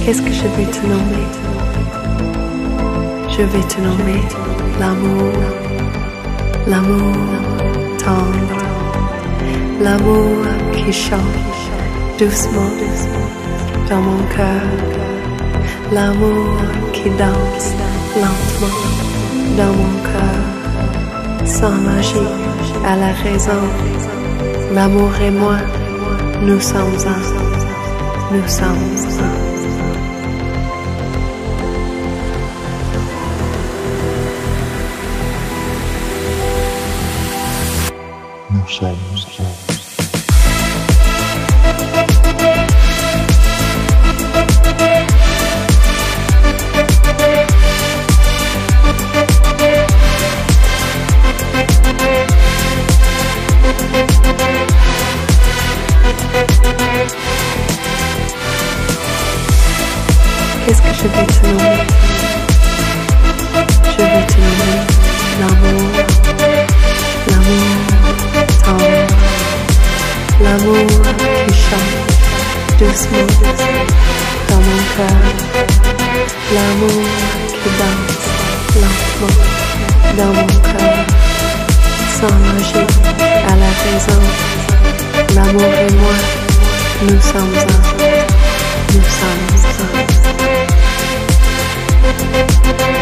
Qu'est-ce que je vais te nommer? Je vais te nommer l'amour, l'amour tendre, l'amour qui chante doucement dans mon cœur, l'amour qui danse lentement dans mon cœur, sans magie à la raison. L'amour et moi, nous sommes un, nous sommes un. Nous sommes un. Qu'est-ce que je vais te nommer? Je vais te nommer l'amour, l'amour tendre, l'amour qui chante doucement dans mon cœur, l'amour qui danse lentement dans mon cœur, sans magie à la raison. L'amour et moi, nous sommes un, nous sommes un.